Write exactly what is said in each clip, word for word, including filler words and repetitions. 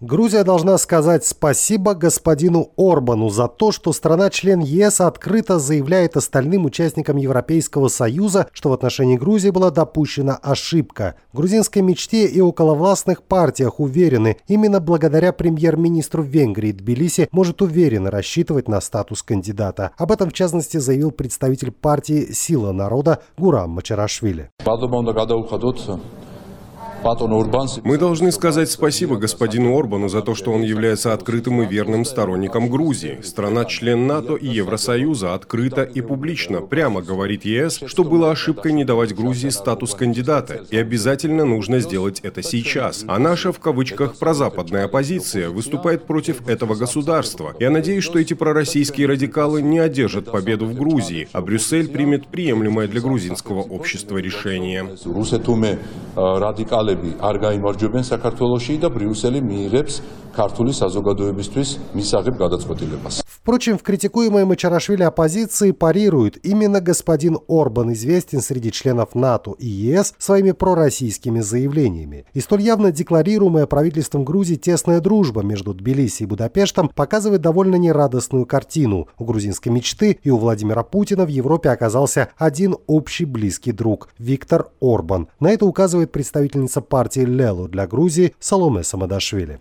Грузия должна сказать спасибо господину Орбану за то, что страна-член ЕС открыто заявляет остальным участникам Европейского Союза, что в отношении Грузии была допущена ошибка. В грузинской мечте и околовластных партиях уверены, именно благодаря премьер-министру Венгрии Тбилиси может уверенно рассчитывать на статус кандидата. Об этом, в частности, заявил представитель партии «Сила народа» Гурам Мачарашвили. Мы должны сказать спасибо господину Орбану за то, что он является открытым и верным сторонником Грузии. Страна-член НАТО и Евросоюза открыто и публично прямо говорит ЕС, что было ошибкой не давать Грузии статус кандидата, и обязательно нужно сделать это сейчас. А наша, в кавычках, прозападная оппозиция выступает против этого государства. Я надеюсь, что эти пророссийские радикалы не одержат победу в Грузии, а Брюссель примет приемлемое для грузинского общества решение. არ გაიმარჯვებენ საქართველოში და ბრიუსელი მიიღებს ქართული საზოგადოებისთვის მისაღებ გადაწყვეტილებას. Впрочем, в критикуемой Мачарашвили оппозиции парируют. Именно господин Орбан известен среди членов НАТО и ЕС своими пророссийскими заявлениями. И столь явно декларируемая правительством Грузии тесная дружба между Тбилиси и Будапештом показывает довольно нерадостную картину. У грузинской мечты и у Владимира Путина в Европе оказался один общий близкий друг – Виктор Орбан. На это указывает представительница партии «Лелу» для Грузии Саломе Самадашвили.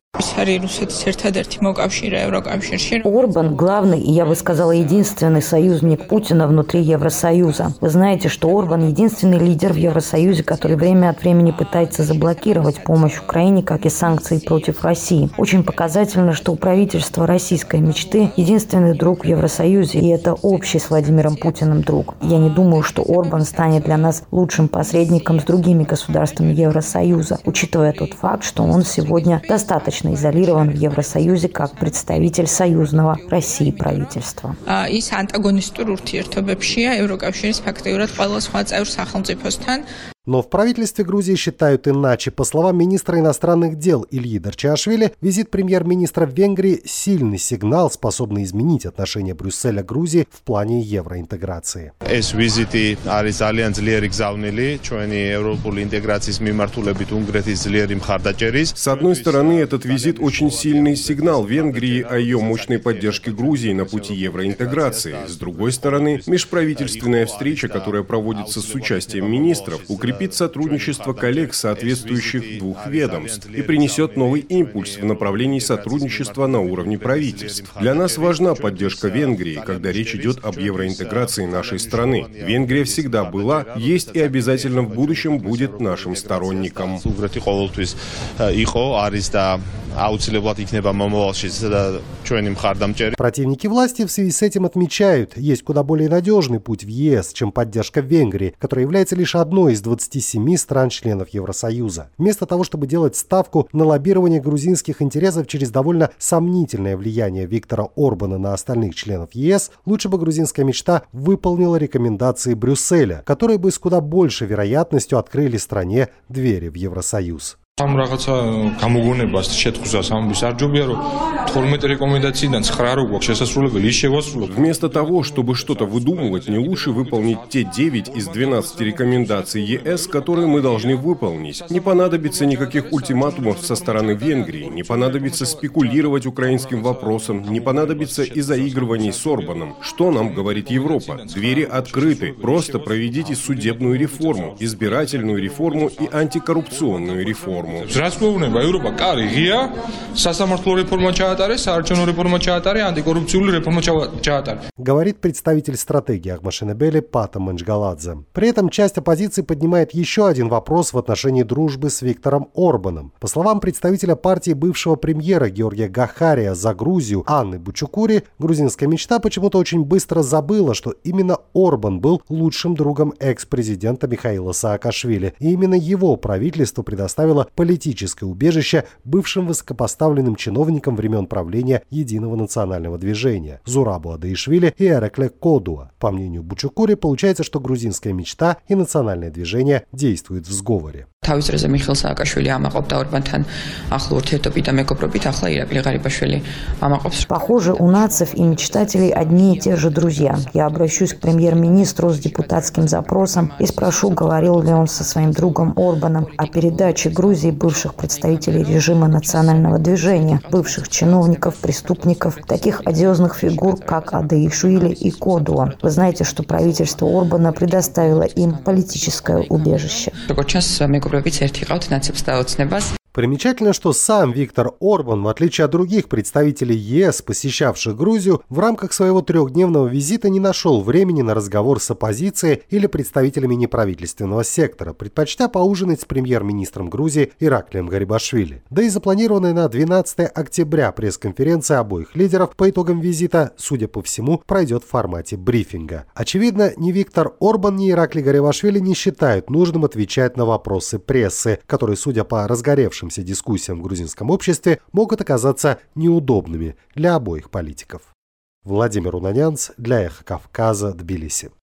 Орбан – главный и, я бы сказала, единственный союзник Путина внутри Евросоюза. Вы знаете, что Орбан – единственный лидер в Евросоюзе, который время от времени пытается заблокировать помощь Украине, как и санкции против России. Очень показательно, что у правительства российской мечты единственный друг в Евросоюзе, и это общий с Владимиром Путиным друг. Я не думаю, что Орбан станет для нас лучшим посредником с другими государствами Евросоюза, учитывая тот факт, что он сегодня достаточно изолирован в Евросоюзе как представитель союзного России правительства. Но в правительстве Грузии считают иначе. По словам министра иностранных дел Ильи Дарчиашвили, визит премьер-министра Венгрии – сильный сигнал, способный изменить отношение Брюсселя к Грузии в плане евроинтеграции. С одной стороны, этот визит очень сильный сигнал Венгрии о ее мощной поддержке Грузии на пути евроинтеграции. С другой стороны, межправительственная встреча, которая проводится с участием министров, укрепляет укрепит сотрудничество коллег соответствующих двух ведомств и принесет новый импульс в направлении сотрудничества на уровне правительств. Для нас важна поддержка Венгрии, когда речь идет об евроинтеграции нашей страны. Венгрия всегда была, есть и обязательно в будущем будет нашим сторонником. Противники власти в связи с этим отмечают, есть куда более надежный путь в ЕС, чем поддержка Венгрии, которая является лишь одной из двадцати семи стран-членов Евросоюза. Вместо того, чтобы делать ставку на лоббирование грузинских интересов через довольно сомнительное влияние Виктора Орбана на остальных членов ЕС, лучше бы грузинская мечта выполнила рекомендации Брюсселя, которые бы с куда большей вероятностью открыли стране двери в Евросоюз. Вместо того, чтобы что-то выдумывать, не лучше выполнить те девять из двенадцати рекомендаций ЕС, которые мы должны выполнить. Не понадобится никаких ультиматумов со стороны Венгрии, не понадобится спекулировать украинским вопросом, не понадобится и заигрываний с Орбаном. Что нам говорит Европа? Двери открыты. Просто проведите судебную реформу, избирательную реформу и антикоррупционную реформу. Говорит представитель стратегии Ахмашенебели Пата Манчгаладзе. При этом часть оппозиции поднимает еще один вопрос в отношении дружбы с Виктором Орбаном. По словам представителя партии бывшего премьера Георгия Гахария за Грузию Анны Бучукури, грузинская мечта почему-то очень быстро забыла, что именно Орбан был лучшим другом экс-президента Михаила Саакашвили, и именно его правительство предоставило политическое убежище бывшим высокопоставленным чиновникам времен правления Единого национального движения Зурабу Адаишвили и Эрекле Кодуа. По мнению Бучукури, получается, что грузинская мечта и национальное движение действуют в сговоре. თავის დროზე მიხეილ სააკაშვილი ამაყობდა ორბანთან ახლო ურთიერთობით და მეგობრობით, ახლა ირაკლი ღარიბაშვილი ამაყობს. Похоже, у нацев и мечтателей одни и те же друзья. Я обращусь к премьер-министру с депутатским запросом и спрошу, говорил ли он со своим другом Орбаном о передаче Грузии бывших представителей режима национального движения, бывших чиновников, преступников, таких одиозных фигур, как Адаишвили и Кодуа. Вы знаете, что правительство Орбана предоставило им политическое убежище. Примечательно, что сам Виктор Орбан, в отличие от других представителей ЕС, посещавших Грузию, в рамках своего трехдневного визита не нашел времени на разговор с оппозицией или представителями неправительственного сектора, предпочтя поужинать с премьер-министром Грузии Ираклием Гарибашвили. Да и запланированная на двенадцатое октября пресс-конференция обоих лидеров по итогам визита, судя по всему, пройдет в формате брифинга. Очевидно, ни Виктор Орбан, ни Ираклий Гарибашвили не считают нужным отвечать на вопросы прессы, которые, судя по разгоревшим дискуссиям в грузинском обществе, могут оказаться неудобными для обоих политиков. Владимир Унанянц для Эхо Кавказа, Тбилиси.